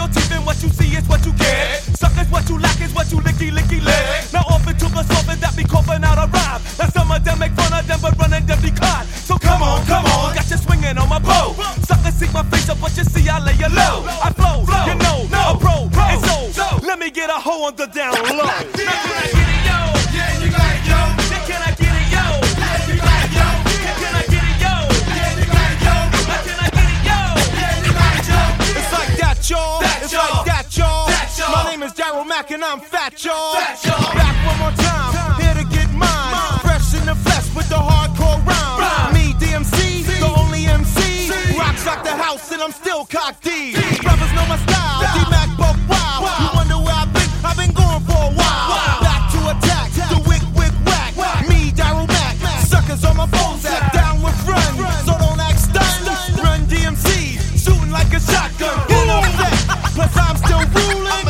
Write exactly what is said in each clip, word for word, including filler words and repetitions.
your teeth and what you see is what you get. Suckers, what you lack is what you licky, licky, lick. Now off into the solvent that be coughing out a rhyme. Now some of them make fun of them but running them be caught. So come on, come on, got you swinging on my bow. Suckers seek my face up but you see I lay you low. I flow, you know, a pro, and so let me get a hoe on the down low. Now can I get it, yo? Yeah, you got it, yo. Can I get it, yo? Yeah, you got it, yo. Can I get it, yo? Yeah, you got it, yo. Now can I get it, yo? Yeah, you got it, yo. It's like that, y'all. That, It's y'all. like that, y'all. That, y'all. My name is Daryl Mack and I'm fat, y'all. Fat, y'all. Back one more time, here to get mine. Mine. Fresh in the flesh with the hardcore rhyme. Rhyme. Me, D M C, the only M C. C. Rocks out the house and I'm still cock D. Brothers know my style. Style. D-Mac buck wild. Wow. You wonder where I've been? I've been going for a while. Wow. Back to attack, the wick, wick, whack. Whack. Me, Daryl Mack. Suckers on my phone act down with run. Run. So don't act stunned. Run D M C, shooting like a shotgun. Full on set. Plus I'm still ruling.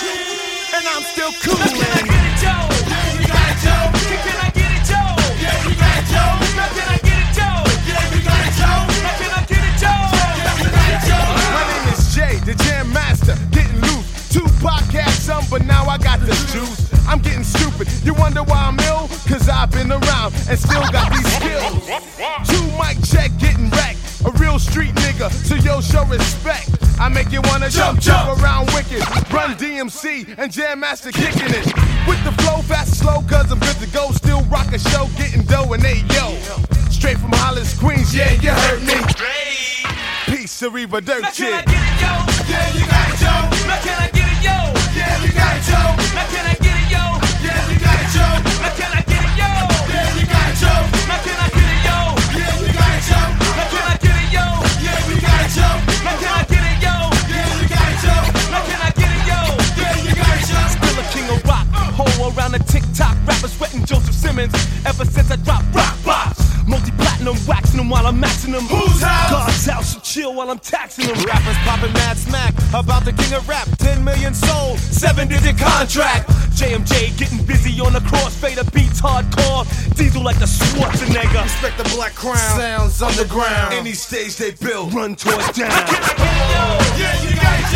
And I'm still coolin'. Can I get it, Joe? Yeah, you got it, yo. Can I get it, Joe? Yeah, you got it, yo. Now can I get it, Joe? Yeah, you got it, yo. Now can I get it, Joe? Yeah, you got it, yo. My name is Jay, the Jam Master, getting loose. Two podcasts, some, but now I got the juice. I'm getting stupid. You wonder why I'm ill? Cause I've been around and still got these skills. Two mic check, getting wrecked. A real street nigga, so yo, show respect. I make you wanna jump, Jump, jump around wicked. Run D M C and Jam Master kicking it. With the flow, fast and slow, cause I'm good to go. Still rock a show, getting dough and hey yo. Straight from Hollis, Queens, yeah, you heard me. Peace, Ariba, Dirt Now can I Chick. get it, yo? Yeah, you got it, yo. Now can I get it, yo? Yeah, you got it, yo. Now can I get it, yo? Yeah, you got it, yo. Now can I get it, yo? Yeah, you got it, yo. Now can I get it, yo? Yeah, you got it, yo. Now can I get it, yo? Yeah, you got it, yo. Now can I get it, yo? Yeah, you got it, yo. Now can I get it, yo? Yeah, you got it, yo. Still a king of rock, hole around the TikTok, rappers sweating Joseph Simmons. Ever since I dropped rock box, multi-platinum waxing them while I'm maxing them. Whose house? God's house, so chill while I'm taxing them. Rappers popping mad smack about the king of rap. Ten million sold, seven-digit contract. J M J getting busy on the crossfader beats hardcore. Diesel like the Schwarzenegger. Respect the black crown. Sounds underground. Any stage they build. Run towards down. Yeah, you got it,